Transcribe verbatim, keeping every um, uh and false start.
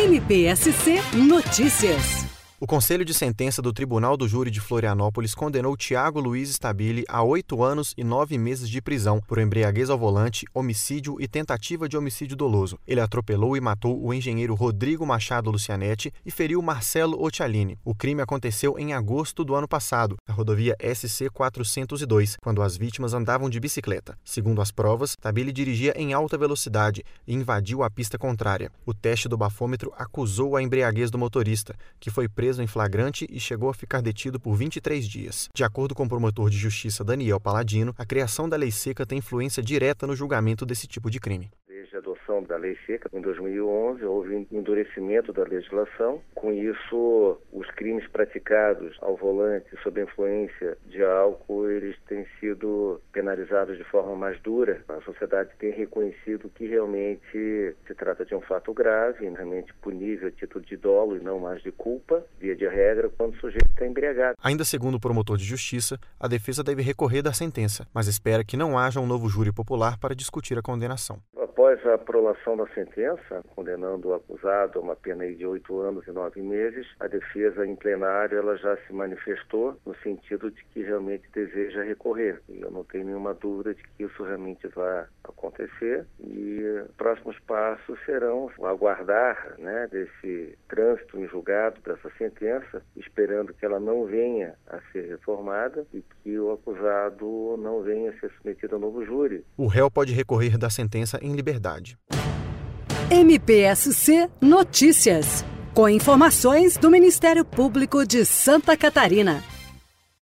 M P S C Notícias. O Conselho de Sentença do Tribunal do Júri de Florianópolis condenou Tiago Luiz Stabile a oito anos e nove meses de prisão por embriaguez ao volante, homicídio e tentativa de homicídio doloso. Ele atropelou e matou o engenheiro Rodrigo Machado Lucianetti e feriu Marcelo Occhialini. O crime aconteceu em agosto do ano passado, na rodovia S C quatrocentos e dois, quando as vítimas andavam de bicicleta. Segundo as provas, Stabile dirigia em alta velocidade e invadiu a pista contrária. O teste do bafômetro acusou a embriaguez do motorista, que foi preso em flagrante e chegou a ficar detido por vinte e três dias. De acordo com o promotor de justiça Daniel Paladino, a criação da lei seca tem influência direta no julgamento desse tipo de crime. Desde a adoção da lei seca, em dois mil e onze, houve um endurecimento da legislação. Com isso, os crimes praticados ao volante sob a influência de álcool, eles têm sido penalizados de forma mais dura. A sociedade tem reconhecido que realmente se trata de um fato grave, realmente punível a título de dolo e não mais de culpa, via de regra, quando o sujeito está embriagado. Ainda segundo o promotor de justiça, a defesa deve recorrer da sentença, mas espera que não haja um novo júri popular para discutir a condenação. Após a aprovação da sentença, condenando o acusado a uma pena de oito anos e nove meses, a defesa em plenário ela já se manifestou no sentido de que realmente deseja recorrer. E eu não tenho nenhuma dúvida de que isso realmente vai acontecer. E próximos passos serão aguardar, né, desse trânsito em julgado dessa sentença, esperando que ela não venha a ser reformada e que o acusado não venha a ser submetido a novo júri. O réu pode recorrer da sentença em liberdade. M P S C Notícias, com informações do Ministério Público de Santa Catarina.